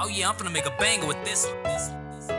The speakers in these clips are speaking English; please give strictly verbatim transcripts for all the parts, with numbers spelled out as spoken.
yeah, I'm finna make a banger with this. this.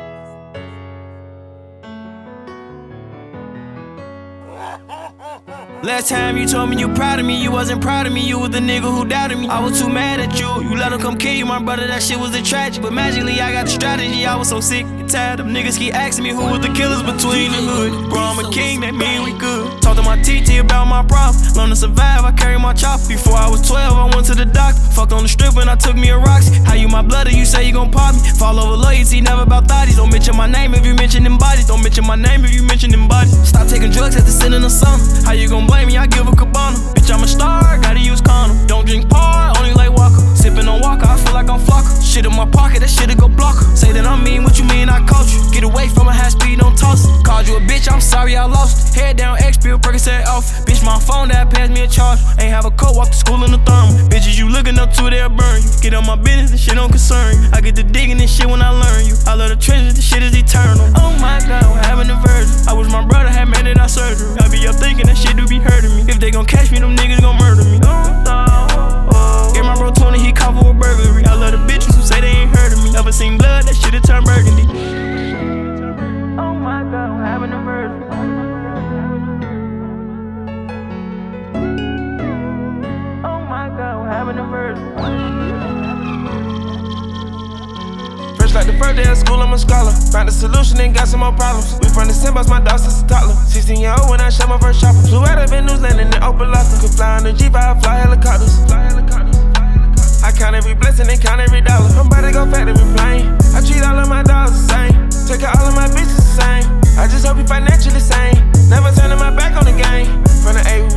Last time you told me you proud of me, you wasn't proud of me, you was the nigga who doubted me. I was too mad at you, you let him come kill you, my brother, that shit was a tragic. But magically I got the strategy, I was so sick and tired of niggas keep asking me who was the killers between the hood. Bro, I'm a king, that mean we good. Talk to my T T about my problems, learn to survive, I carry my chopper. Before I was twelve, I went to the doctor, fucked on the strip and I took me a Roxy. How you my blood or you say you gon' pop me? Fall over loyalty, never about thotties. Don't mention my name if you mention them bodies. Don't mention my name if you mention them bodies. Stop taking drugs at the sin in the summer. How you gon' blame me? I give a cabana. Bitch, I'm a star, gotta use condom. Don't drink par, only like Walker. Sippin' on Walker, I feel like I'm Flocker. Shit in my pocket, that shit'll go blocker. Say that I'm mean, what you mean I coach you? Get away from a high speed, don't toss it. Called you a bitch, I'm sorry I lost it. Head down, X pill, Percocet off. Bitch, my phone that passed me a charge. Ain't have a coat, walk to school in the thermal. Bitches you looking up to, they'll burn you. Get on my business, this shit don't concern you. I get to digging this shit when I learn you. I love the treasures, this shit is eternal. Oh my God, I'm having a virgin. I wish my brother had made it out surgery. I be up thinking that shit do be hurting me. If they gon' catch me, them niggas gon' murder me. Oh, oh, oh. Get my bro twenty, he caught for a burglary. I love the bitches who say they ain't heard of me. Never seen blood, that shit'll turn burgundy. Oh my God, I'm having a virgin. Oh my God, I'm having a virgin. Fresh like the first day of school, I'm a scholar. Found a solution and got some more problems. We from the Simbas, my dog since a toddler. sixteen year old when I shot my first chopper. Flew out of New Zealand in the open locker. Could fly on the G five, fly helicopters. Fly helicopters. I count every blessing and count every dollar. I'm about to go factory plane. I treat all of my dogs the same. Take out all of my bitches the same. I just hope you financially sane. Never turning my back on the game. From the A